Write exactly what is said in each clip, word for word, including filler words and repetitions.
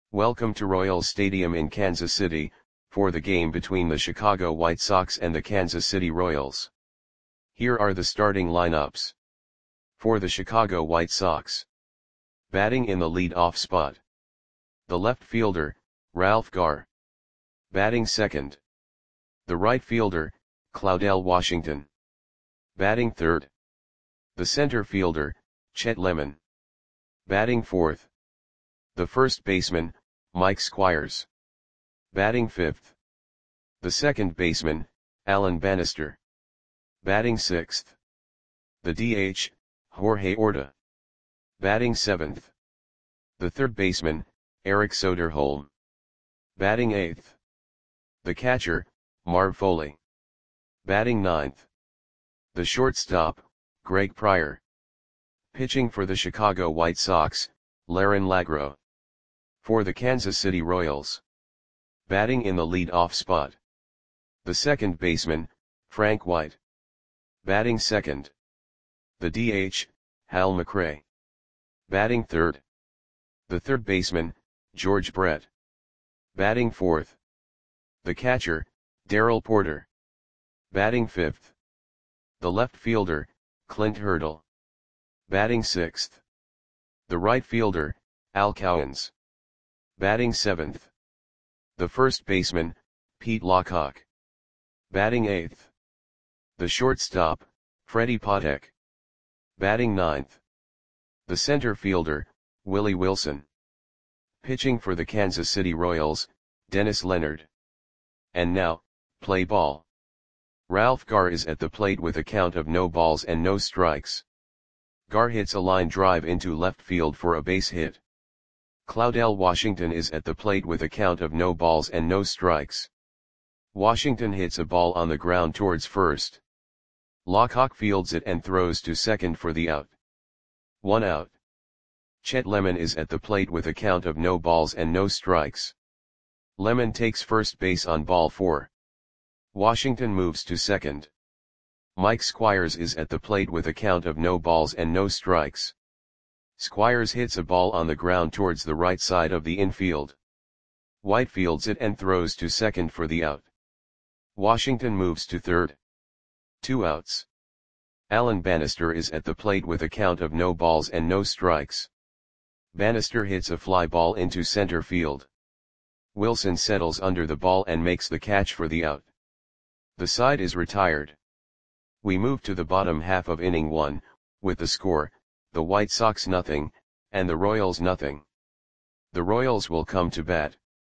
Welcome to Royals Stadium in Kansas City, for the game between the Chicago White Sox and the Kansas City Royals. Here are the starting lineups. For the Chicago White Sox. Batting in the lead-off spot. The left fielder, Ralph Garr. Batting second. The right fielder, Claudell Washington. Batting third. The center fielder, Chet Lemon. Batting fourth. The first baseman, Mike Squires. Batting fifth. The second baseman, Alan Bannister. Batting sixth. The D H, Jorge Orta. Batting seventh. The third baseman, Eric Soderholm. Batting eighth. The catcher, Marv Foley. Batting ninth. The shortstop, Greg Pryor. Pitching for the Chicago White Sox, Larin Lagro. For the Kansas City Royals. Batting in the lead-off spot. The second baseman, Frank White. Batting second. The D H, Hal McRae. Batting third. The third baseman, George Brett. Batting fourth. The catcher, Darrell Porter. Batting fifth. The left fielder, Clint Hurdle. Batting sixth. The right fielder, Al Cowens. Batting seventh. The first baseman, Pete Lockhawk. Batting eighth. The shortstop, Freddie Patek. Batting ninth. The center fielder, Willie Wilson. Pitching for the Kansas City Royals, Dennis Leonard. And now, play ball. Ralph Garr is at the plate with a count of no balls and no strikes. Garr hits a line drive into left field for a base hit. Claudell Washington is at the plate with a count of no balls and no strikes. Washington hits a ball on the ground towards first. Lockhawk fields it and throws to second for the out. One out. Chet Lemon is at the plate with a count of no balls and no strikes. Lemon takes first base on ball four. Washington moves to second. Mike Squires is at the plate with a count of no balls and no strikes. Squires hits a ball on the ground towards the right side of the infield. White fields it and throws to second for the out. Washington moves to third. Two outs. Alan Bannister is at the plate with a count of no balls and no strikes. Bannister hits a fly ball into center field. Wilson settles under the ball and makes the catch for the out. The side is retired. We move to the bottom half of inning one, with the score, the White Sox nothing, and the Royals nothing. The Royals will come to bat.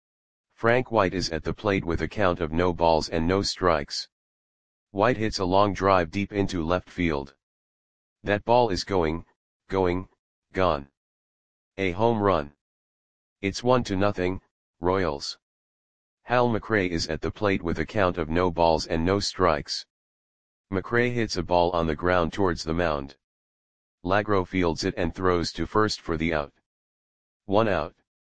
Frank White is at the plate with a count of no balls and no strikes. White hits a long drive deep into left field. That ball is going, going, gone. A home run. It's one to nothing, Royals. Hal McRae is at the plate with a count of no balls and no strikes. McRae hits a ball on the ground towards the mound. Lagro fields it and throws to first for the out. One out.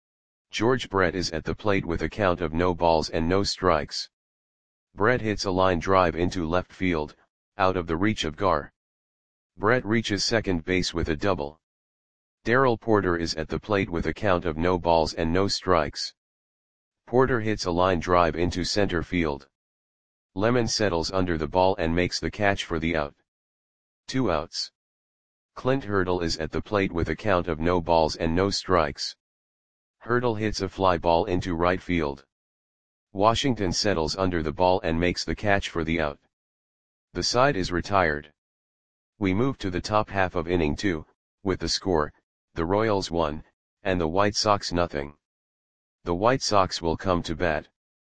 George Brett is at the plate with a count of no balls and no strikes. Brett hits a line drive into left field, out of the reach of Garr. Brett reaches second base with a double. Darrell Porter is at the plate with a count of no balls and no strikes. Porter hits a line drive into center field. Lemon settles under the ball and makes the catch for the out. Two outs. Clint Hurdle is at the plate with a count of no balls and no strikes. Hurdle hits a fly ball into right field. Washington settles under the ball and makes the catch for the out. The side is retired. We move to the top half of inning two, with the score, the Royals one, and the White Sox nothing. The White Sox will come to bat.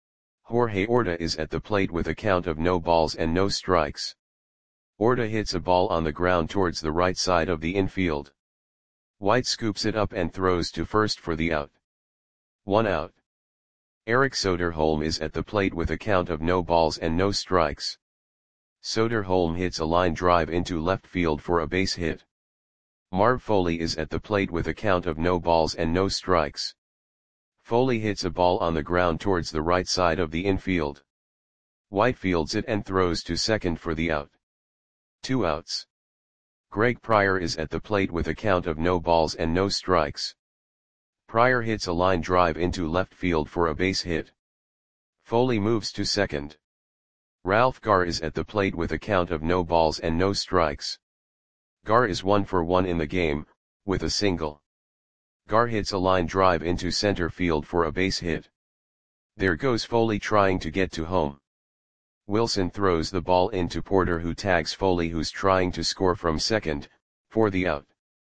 Jorge Orta is at the plate with a count of no balls and no strikes. Orta hits a ball on the ground towards the right side of the infield. White scoops it up and throws to first for the out. One out. Eric Soderholm is at the plate with a count of no balls and no strikes. Soderholm hits a line drive into left field for a base hit. Marv Foley is at the plate with a count of no balls and no strikes. Foley hits a ball on the ground towards the right side of the infield. White fields it and throws to second for the out. Two outs. Greg Pryor is at the plate with a count of no balls and no strikes. Pryor hits a line drive into left field for a base hit. Foley moves to second. Ralph Garr is at the plate with a count of no balls and no strikes. Garr is one for one in the game, with a single. Garr hits a line drive into center field for a base hit. There goes Foley trying to get to home. Wilson throws the ball into Porter, who tags Foley, who's trying to score from second, for the out.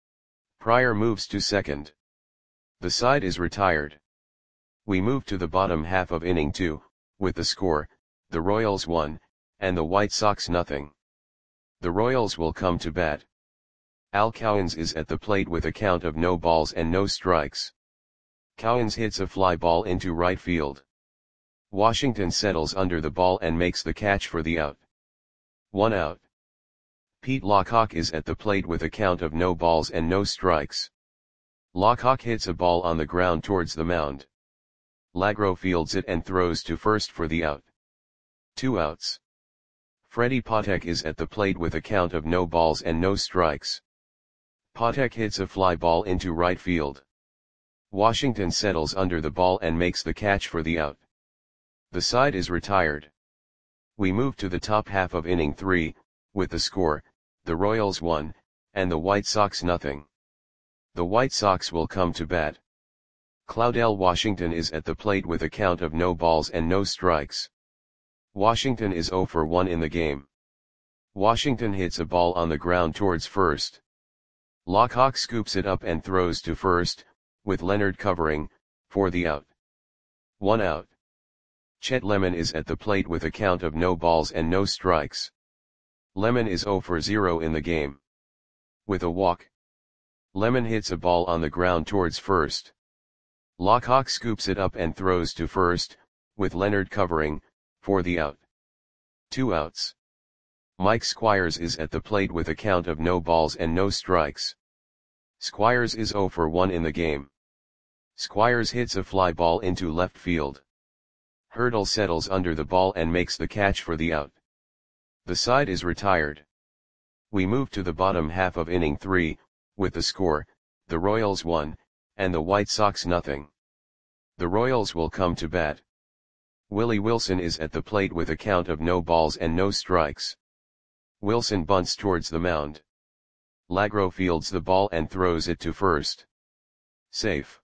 Pryor moves to second. The side is retired. We move to the bottom half of inning two, with the score, the Royals one, and the White Sox nothing. The Royals will come to bat. Al Cowens is at the plate with a count of no balls and no strikes. Cowens hits a fly ball into right field. Washington settles under the ball and makes the catch for the out. One out. Pete Lockhawk is at the plate with a count of no balls and no strikes. Lockhawk hits a ball on the ground towards the mound. Lagro fields it and throws to first for the out. Two outs. Freddie Patek is at the plate with a count of no balls and no strikes. Patek hits a fly ball into right field. Washington settles under the ball and makes the catch for the out. The side is retired. We move to the top half of inning three, with the score, the Royals one, and the White Sox nothing. The White Sox will come to bat. Claudell Washington is at the plate with a count of no balls and no strikes. Washington is zero for one in the game. Washington hits a ball on the ground towards first. Lockhawk scoops it up and throws to first, with Leonard covering, for the out. One out. Chet Lemon is at the plate with a count of no balls and no strikes. Lemon is zero for zero in the game. With a walk. Lemon hits a ball on the ground towards first. Lockhawk scoops it up and throws to first, with Leonard covering, for the out. Two outs. Mike Squires is at the plate with a count of no balls and no strikes. Squires is zero for one in the game. Squires hits a fly ball into left field. Hurdle settles under the ball and makes the catch for the out. The side is retired. We move to the bottom half of inning three, with the score, the Royals one, and the White Sox nothing. The Royals will come to bat. Willie Wilson is at the plate with a count of no balls and no strikes. Wilson bunts towards the mound. Lagro fields the ball and throws it to first. Safe.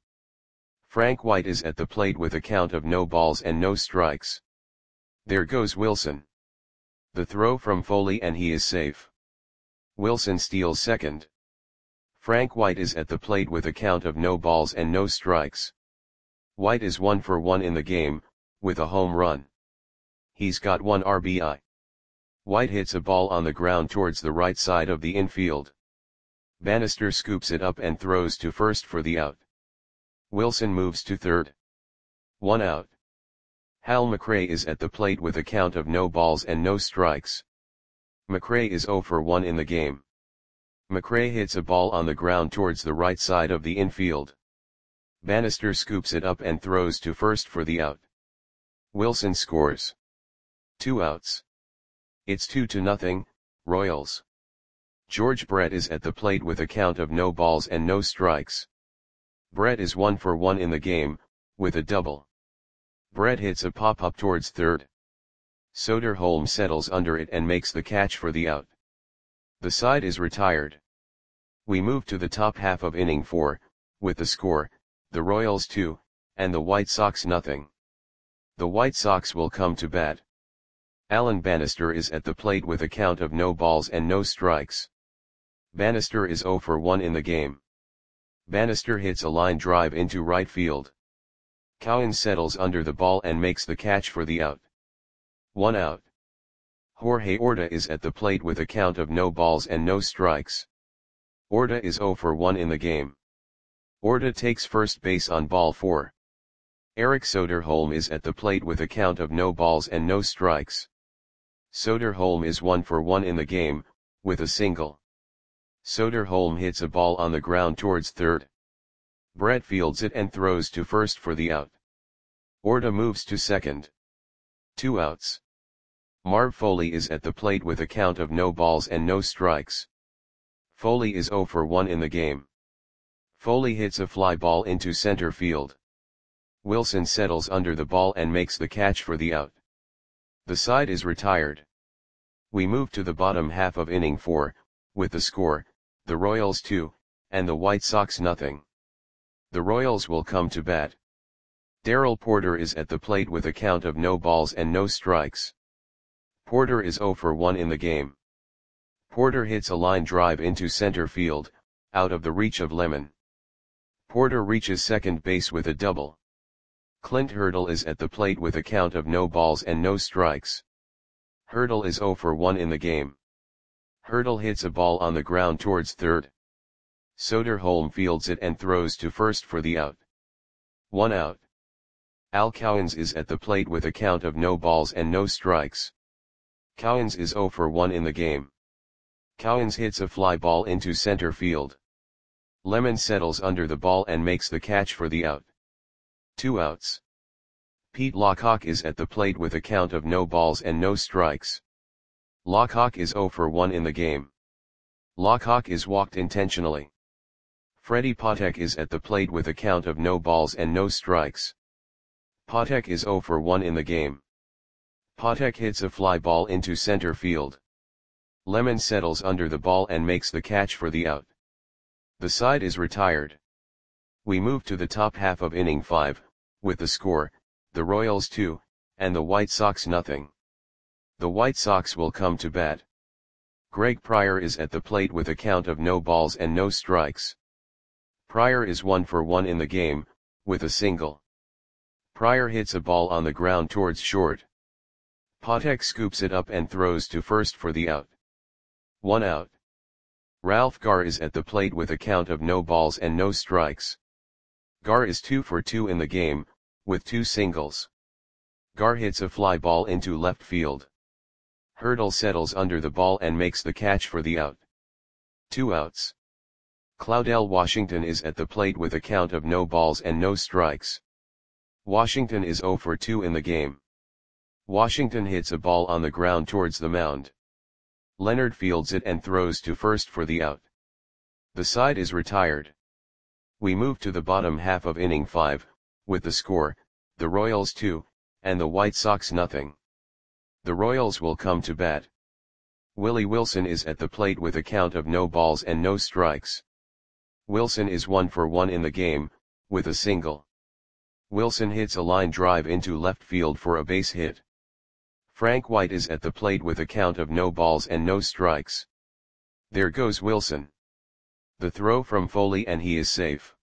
Frank White is at the plate with a count of no balls and no strikes. There goes Wilson. The throw from Foley and he is safe. Wilson steals second. Frank White is at the plate with a count of no balls and no strikes. White is one for one in the game, with a home run. He's got one R B I. White hits a ball on the ground towards the right side of the infield. Bannister scoops it up and throws to first for the out. Wilson moves to third. One out. Hal McRae is at the plate with a count of no balls and no strikes. McRae is zero for one in the game. McRae hits a ball on the ground towards the right side of the infield. Bannister scoops it up and throws to first for the out. Wilson scores. Two outs. It's two to nothing, Royals. George Brett is at the plate with a count of no balls and no strikes. Brett is one for one in the game, with a double. Brett hits a pop-up towards third. Soderholm settles under it and makes the catch for the out. The side is retired. We move to the top half of inning four, with the score, the Royals two, and the White Sox nothing. The White Sox will come to bat. Alan Bannister is at the plate with a count of no balls and no strikes. Bannister is zero for one in the game. Bannister hits a line drive into right field. Cowens settles under the ball and makes the catch for the out. One out. Jorge Orta is at the plate with a count of no balls and no strikes. Orta is zero for one in the game. Orta takes first base on ball four. Eric Soderholm is at the plate with a count of no balls and no strikes. Soderholm is one for one in the game, with a single. Soderholm hits a ball on the ground towards third. Brett fields it and throws to first for the out. Orta moves to second. Two outs. Marv Foley is at the plate with a count of no balls and no strikes. Foley is zero for one in the game. Foley hits a fly ball into center field. Wilson settles under the ball and makes the catch for the out. The side is retired. We move to the bottom half of inning four, with the score, the Royals two, and the White Sox nothing. The Royals will come to bat. Darrell Porter is at the plate with a count of no balls and no strikes. Porter is zero for one in the game. Porter hits a line drive into center field, out of the reach of Lemon. Porter reaches second base with a double. Clint Hurdle is at the plate with a count of no balls and no strikes. Hurdle is zero for one in the game. Hurdle hits a ball on the ground towards third. Soderholm fields it and throws to first for the out. One out. Al Cowens is at the plate with a count of no balls and no strikes. Cowens is zero for one in the game. Cowens hits a fly ball into center field. Lemon settles under the ball and makes the catch for the out. Two outs. Pete Lockhawk is at the plate with a count of no balls and no strikes. Lockhawk is zero for one in the game. Lockhawk is walked intentionally. Freddie Patek is at the plate with a count of no balls and no strikes. Patek is zero for one in the game. Patek hits a fly ball into center field. Lemon settles under the ball and makes the catch for the out. The side is retired. We move to the top half of inning five, with the score, the Royals two, and the White Sox nothing. The White Sox will come to bat. Greg Pryor is at the plate with a count of no balls and no strikes. Pryor is one for one in the game, with a single. Pryor hits a ball on the ground towards short. Patek scoops it up and throws to first for the out. One out. Ralph Garr is at the plate with a count of no balls and no strikes. Garr is two for two in the game, with two singles. Garr hits a fly ball into left field. Hurdle settles under the ball and makes the catch for the out. Two outs. Claudell Washington is at the plate with a count of no balls and no strikes. Washington is zero for two in the game. Washington hits a ball on the ground towards the mound. Leonard fields it and throws to first for the out. The side is retired. We move to the bottom half of inning five, with the score, the Royals two, and the White Sox nothing. The Royals will come to bat. Willie Wilson is at the plate with a count of no balls and no strikes. Wilson is one for one in the game, with a single. Wilson hits a line drive into left field for a base hit. Frank White is at the plate with a count of no balls and no strikes. There goes Wilson. The throw from Foley and he is safe.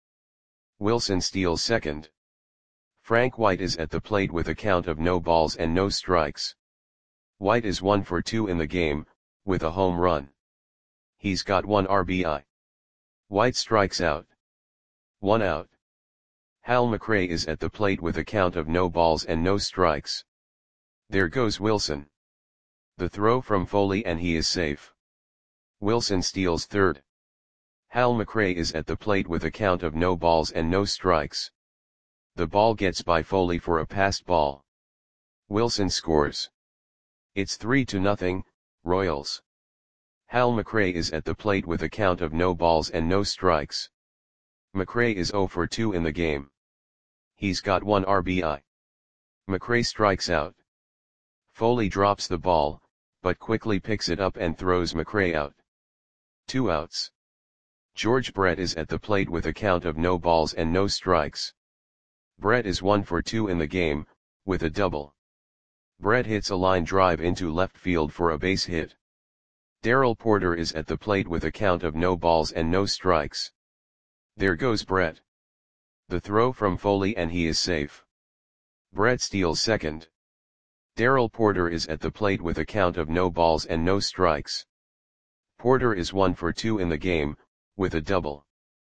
Wilson steals second. Frank White is at the plate with a count of no balls and no strikes. White is one for two in the game, with a home run. He's got one R B I. White strikes out. One out. Hal McRae is at the plate with a count of no balls and no strikes. There goes Wilson. The throw from Foley and he is safe. Wilson steals third. Hal McRae is at the plate with a count of no balls and no strikes. The ball gets by Foley for a passed ball. Wilson scores. It's three to nothing, Royals. Hal McRae is at the plate with a count of no balls and no strikes. McRae is zero for two in the game. He's got one R B I. McRae strikes out. Foley drops the ball, but quickly picks it up and throws McRae out. Two outs. George Brett is at the plate with a count of no balls and no strikes. Brett is one for two in the game, with a double. Brett hits a line drive into left field for a base hit. Darrell Porter is at the plate with a count of no balls and no strikes. There goes Brett. The throw from Foley and he is safe. Brett steals second. Darrell Porter is at the plate with a count of no balls and no strikes. Porter is one for two in the game, with a double.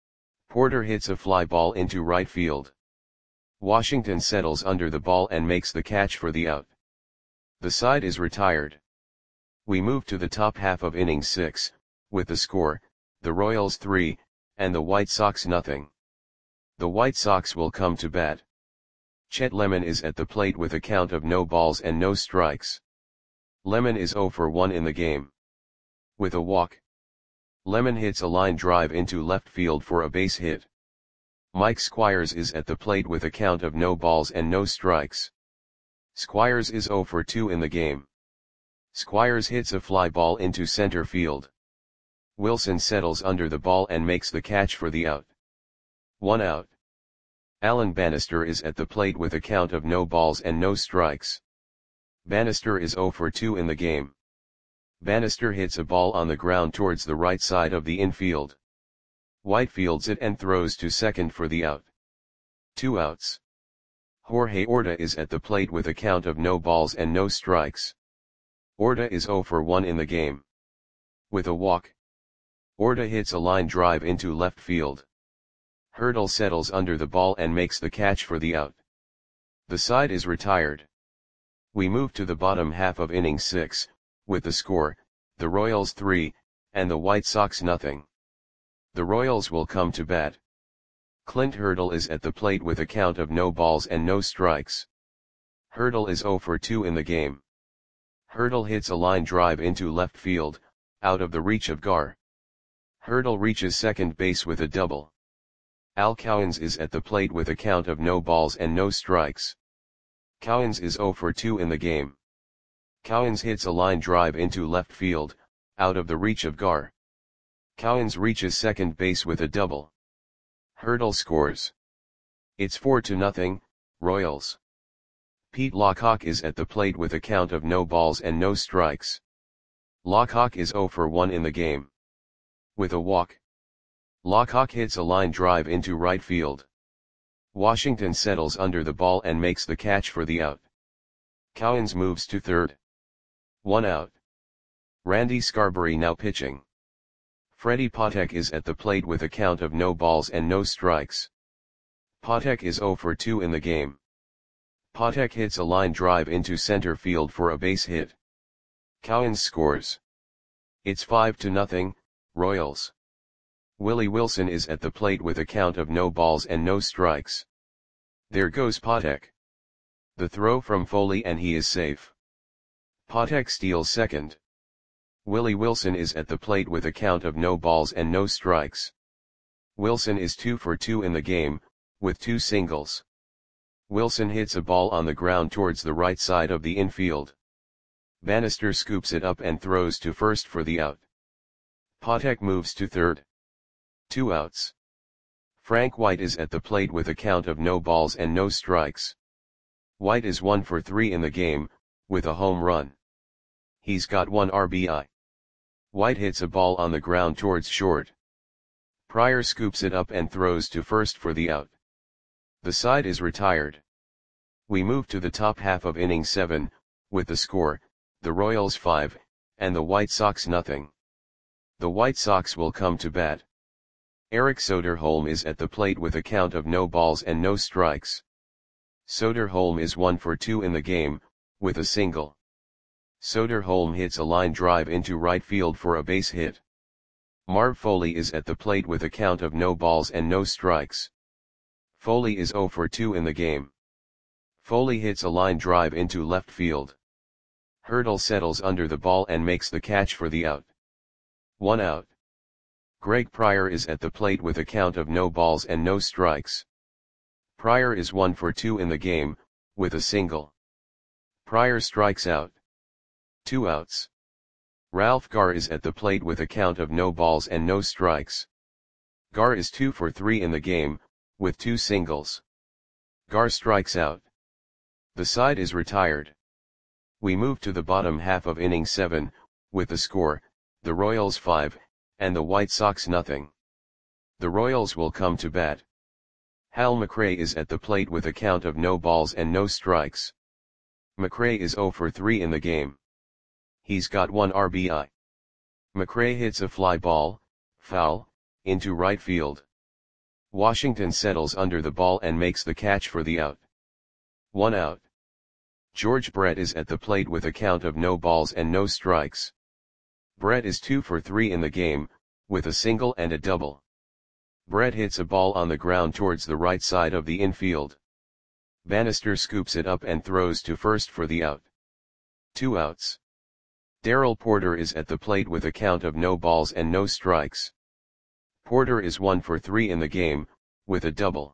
Porter hits a fly ball into right field. Washington settles under the ball and makes the catch for the out. The side is retired. We move to the top half of inning six, with the score, the Royals three, and the White Sox nothing. The White Sox will come to bat. Chet Lemon is at the plate with a count of no balls and no strikes. Lemon is zero for one in the game. With a walk. Lemon hits a line drive into left field for a base hit. Mike Squires is at the plate with a count of no balls and no strikes. Squires is zero for two in the game. Squires hits a fly ball into center field. Wilson settles under the ball and makes the catch for the out. One out. Alan Bannister is at the plate with a count of no balls and no strikes. Bannister is zero for two in the game. Bannister hits a ball on the ground towards the right side of the infield. White fields it and throws to second for the out. Two outs. Jorge Orta is at the plate with a count of no balls and no strikes. Orta is zero for one in the game. With a walk, Orta hits a line drive into left field. Hurdle settles under the ball and makes the catch for the out. The side is retired. We move to the bottom half of inning six, with the score, the Royals three, and the White Sox nothing. The Royals will come to bat. Clint Hurdle is at the plate with a count of no balls and no strikes. Hurdle is zero for two in the game. Hurdle hits a line drive into left field, out of the reach of Gar. Hurdle reaches second base with a double. Al Cowens is at the plate with a count of no balls and no strikes. Cowens is zero for two in the game. Cowens hits a line drive into left field, out of the reach of Gar. Cowens reaches second base with a double. Hurdle scores. It's four to nothing, Royals. Pete Lockhawk is at the plate with a count of no balls and no strikes. Lockhawk is zero for one in the game. With a walk, Lockhawk hits a line drive into right field. Washington settles under the ball and makes the catch for the out. Cowens moves to third. One out. Randy Scarberry now pitching. Freddie Patek is at the plate with a count of no balls and no strikes. Patek is zero for two in the game. Patek hits a line drive into center field for a base hit. Cowens scores. It's five to nothing, Royals. Willie Wilson is at the plate with a count of no balls and no strikes. There goes Patek. The throw from Foley and he is safe. Patek steals second. Willie Wilson is at the plate with a count of no balls and no strikes. Wilson is two for two in the game, with two singles. Wilson hits a ball on the ground towards the right side of the infield. Bannister scoops it up and throws to first for the out. Patek moves to third. Two outs. Frank White is at the plate with a count of no balls and no strikes. White is one for three in the game, with a home run. He's got one R B I. White hits a ball on the ground towards short. Pryor scoops it up and throws to first for the out. The side is retired. We move to the top half of inning seven, with the score, the Royals five, and the White Sox nothing. The White Sox will come to bat. Eric Soderholm is at the plate with a count of no balls and no strikes. Soderholm is one for two in the game, with a single. Soderholm hits a line drive into right field for a base hit. Marv Foley is at the plate with a count of no balls and no strikes. Foley is zero for two in the game. Foley hits a line drive into left field. Hurdle settles under the ball and makes the catch for the out. One out. Greg Pryor is at the plate with a count of no balls and no strikes. Pryor is one for two in the game, with a single. Pryor strikes out. Two outs. Ralph Gar is at the plate with a count of no balls and no strikes. Gar is two for three in the game, with two singles. Gar strikes out. The side is retired. We move to the bottom half of inning seven, with the score, the Royals five, and the White Sox nothing. The Royals will come to bat. Hal McRae is at the plate with a count of no balls and no strikes. McRae is zero for three in the game. He's got one R B I. McRae hits a fly ball, foul, into right field. Washington settles under the ball and makes the catch for the out. One out. George Brett is at the plate with a count of no balls and no strikes. Brett is two for three in the game, with a single and a double. Brett hits a ball on the ground towards the right side of the infield. Bannister scoops it up and throws to first for the out. Two outs. Darrell Porter is at the plate with a count of no balls and no strikes. Porter is one for three in the game, with a double.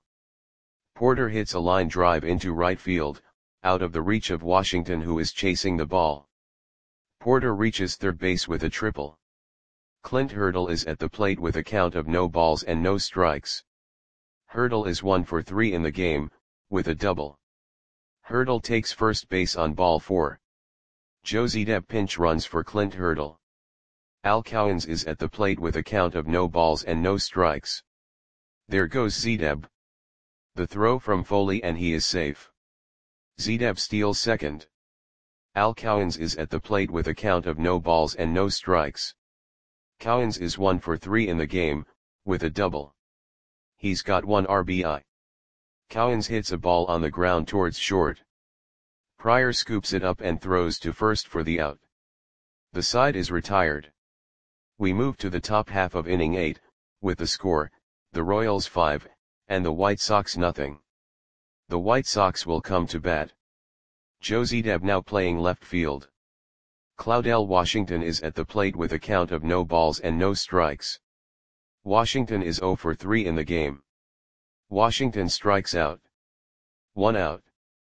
Porter hits a line drive into right field, out of the reach of Washington, who is chasing the ball. Porter reaches third base with a triple. Clint Hurdle is at the plate with a count of no balls and no strikes. Hurdle is one for three in the game, with a double. Hurdle takes first base on ball four. Joe Zedeb pinch runs for Clint Hurdle. Al Cowens is at the plate with a count of no balls and no strikes. There goes Zedeb. The throw from Foley, and he is safe. Zedeb steals second. Al Cowens is at the plate with a count of no balls and no strikes. Cowens is one for three in the game, with a double. He's got one R B I. Cowens hits a ball on the ground towards short. Pryor scoops it up and throws to first for the out. The side is retired. We move to the top half of inning eight, with the score, the Royals five, and the White Sox nothing. The White Sox will come to bat. Joe Zedeb now playing left field. Claudell Washington is at the plate with a count of no balls and no strikes. Washington is zero for three in the game. Washington strikes out. One out.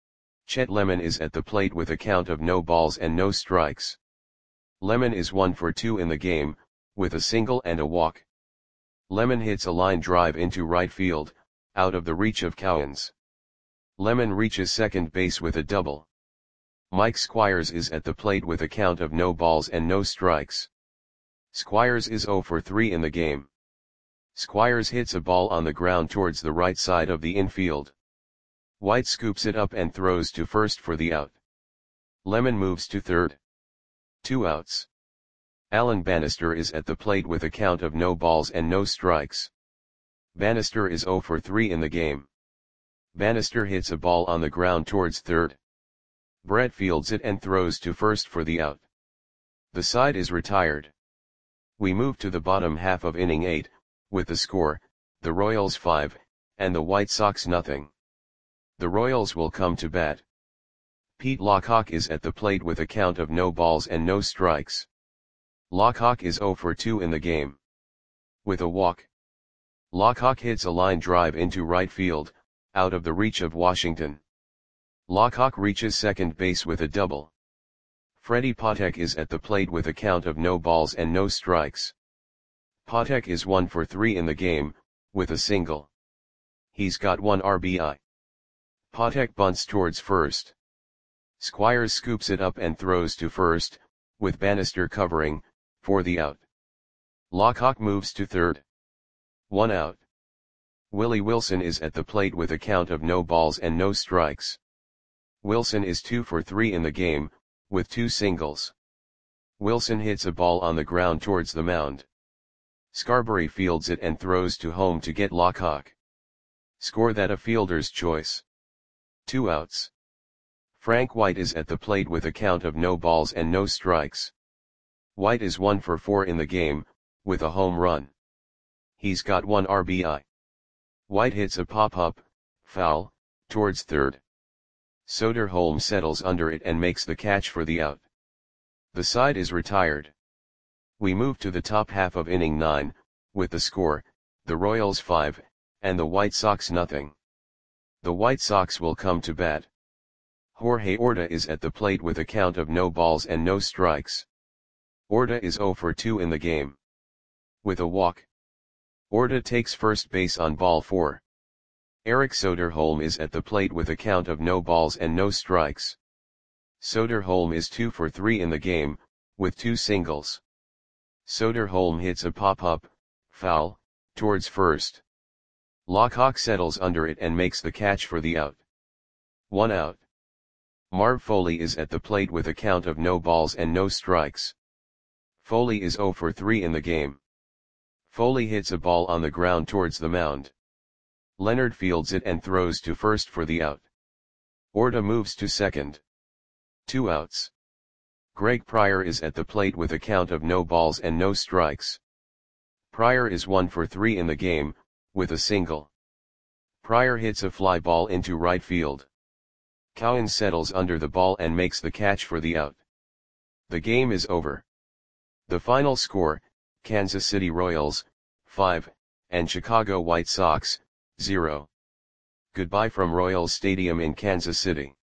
Chet Lemon is at the plate with a count of no balls and no strikes. Lemon is one for two in the game, with a single and a walk. Lemon hits a line drive into right field, out of the reach of Cowens. Lemon reaches second base with a double. Mike Squires is at the plate with a count of no balls and no strikes. Squires is zero for three in the game. Squires hits a ball on the ground towards the right side of the infield. White scoops it up and throws to first for the out. Lemon moves to third. Two outs. Alan Bannister is at the plate with a count of no balls and no strikes. Bannister is zero for three in the game. Bannister hits a ball on the ground towards third. Brett fields it and throws to first for the out. The side is retired. We move to the bottom half of inning eight, with the score, the Royals five, and the White Sox nothing. The Royals will come to bat. Pete Lockhawk is at the plate with a count of no balls and no strikes. Lockhawk is zero for two in the game. With a walk. Lockhawk hits a line drive into right field, out of the reach of Washington. Lockhawk reaches second base with a double. Freddie Patek is at the plate with a count of no balls and no strikes. Patek is one for three in the game, with a single. He's got one R B I. Patek bunts towards first. Squires scoops it up and throws to first, with Bannister covering, for the out. Lockhawk moves to third. One out. Willie Wilson is at the plate with a count of no balls and no strikes. Wilson is two for three in the game, with two singles. Wilson hits a ball on the ground towards the mound. Scarberry fields it and throws to home to get Lockhawk. Score that a fielder's choice. Two outs. Frank White is at the plate with a count of no balls and no strikes. White is one for four in the game, with a home run. He's got one R B I. White hits a pop-up, foul, towards third. Soderholm settles under it and makes the catch for the out. The side is retired. We move to the top half of inning nine, with the score, the Royals five, and the White Sox nothing. The White Sox will come to bat. Jorge Orta is at the plate with a count of no balls and no strikes. Orta is zero for two in the game. With a walk. Orta takes first base on ball four. Eric Soderholm is at the plate with a count of no balls and no strikes. Soderholm is two for three in the game, with two singles. Soderholm hits a pop-up, foul, towards first. Lockhawk settles under it and makes the catch for the out. One out. Marv Foley is at the plate with a count of no balls and no strikes. Foley is zero for three in the game. Foley hits a ball on the ground towards the mound. Leonard fields it and throws to first for the out. Orta moves to second. Two outs. Greg Pryor is at the plate with a count of no balls and no strikes. Pryor is one for three in the game, with a single. Pryor hits a fly ball into right field. Cowens settles under the ball and makes the catch for the out. The game is over. The final score, Kansas City Royals, five, and Chicago White Sox, zero. Goodbye from Royals Stadium in Kansas City.